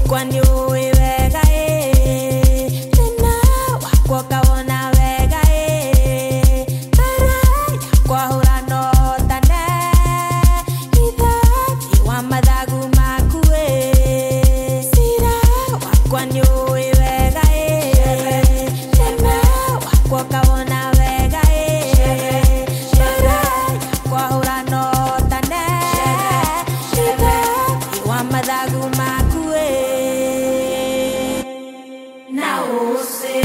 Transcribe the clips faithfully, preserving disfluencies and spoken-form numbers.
Kwani uwe wega eh, tena wakwa kaona wega eh, para kwa hurano tane, idadi wa madhagu maku eh, sira wakwa ni uwe wega eh, tena wakwa kaona wega eh, para kwa hurano tane, idadi wa madhagu maku eh. Now we'll see.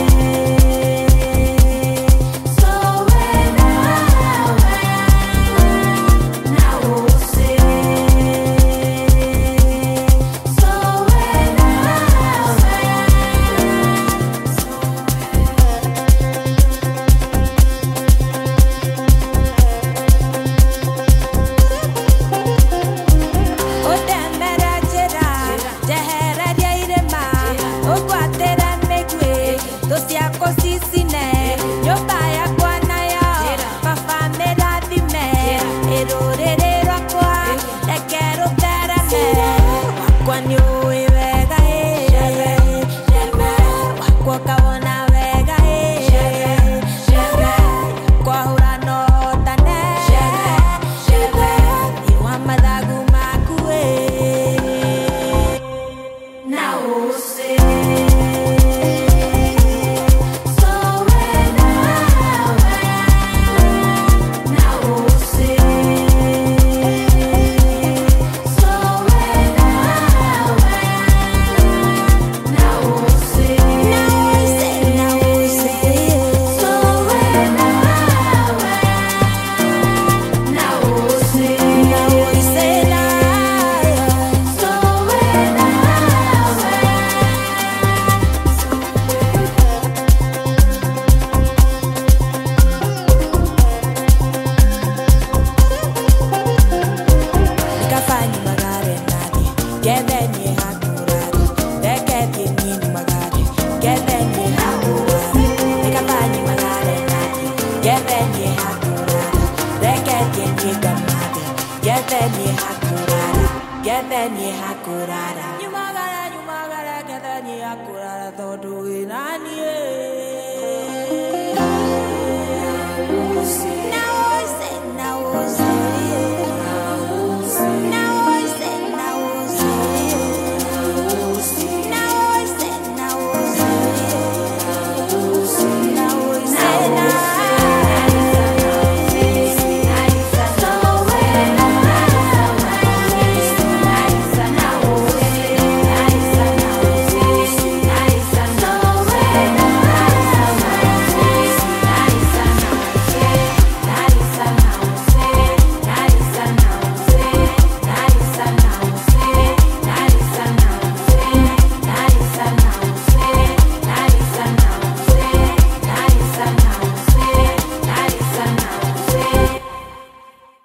So when I now we'll see. So when O demera jera, jehera diairema, o guatera megwe, dosia cosisine, yo vaya guanaya, papá me da dime, erorere rocoa, te quiero terame, cuando yo vega eh, wakwa kaona vega eh, kwa hurano tane, iwa madhagu maku eh. Now we'll see. So when I now we'll see. So when I now we'll see. Now we'll see. So when I now we'll see. Now we'll see now. So when I Nikafanyi magare nadi, gevenye hakurari, reketi nini magare, gevenye hakurari. Nikafanyi magare nadi, gevenye hakurari, reketi nini gamade, gevenye hakurari, gevenye hakurara.